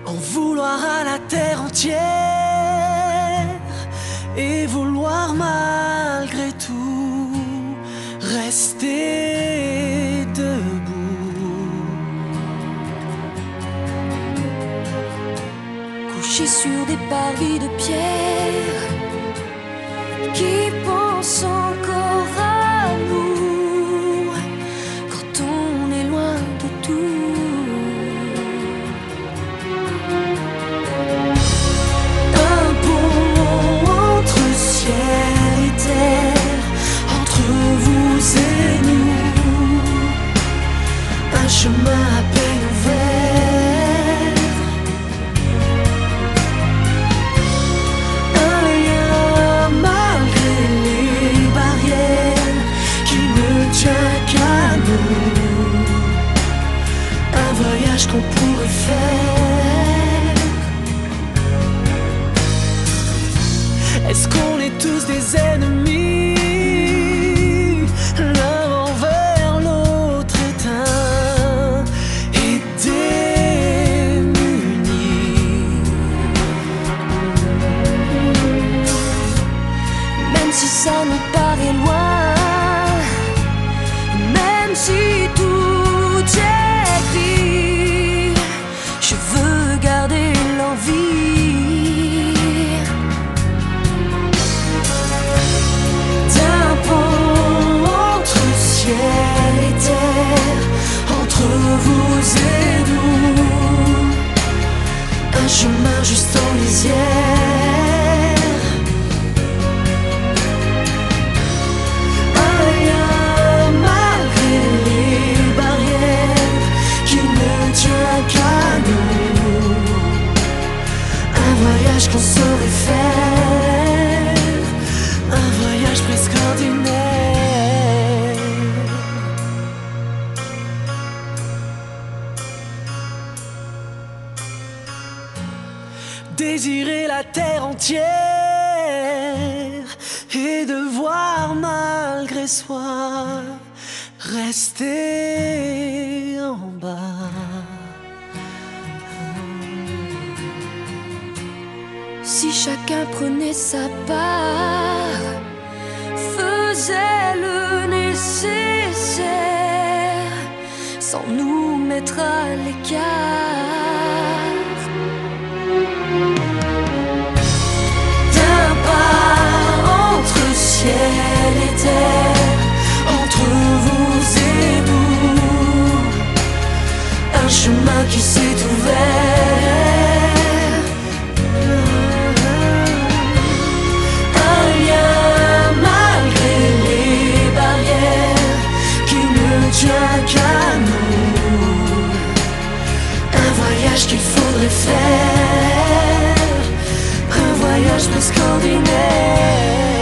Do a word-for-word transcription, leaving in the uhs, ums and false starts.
En vouloir à la terre entière et vouloir malgré tout rester debout. Couché sur des parvis de pierre, qui pense encore à nous quand on est loin de tout. Un pont entre ciel et terre, entre vous et nous, un chemin à peine ouvert, un lien malgré les barrières qui ne tient qu'à nous, un voyage qu'on pourrait faire. Est-ce qu'on est tous des ennemis, l'un envers l'autre éteint et démunis? Même si ça nous paraît loin, même si tout est gris, je veux garder l'envie D'un pont entre ciel et terre, entre vous et nous, un chemin juste en lisière, un lien malgré les barrières qui ne tient qu'à nous, un voyage qu'on saurait faire, un voyage presque ordinaire. Désirer la terre entière et devoir malgré soi rester en bas. Si chacun prenait sa part, faisait le nécessaire, sans nous mettre à l'écart. D'un pas entre ciel et terre, entre vous et nous, un chemin qui s'est ouvert, un lien malgré les barrières qui ne tient qu'à nous, un voyage qu'il faudrait faire, un voyage presque ordinaire.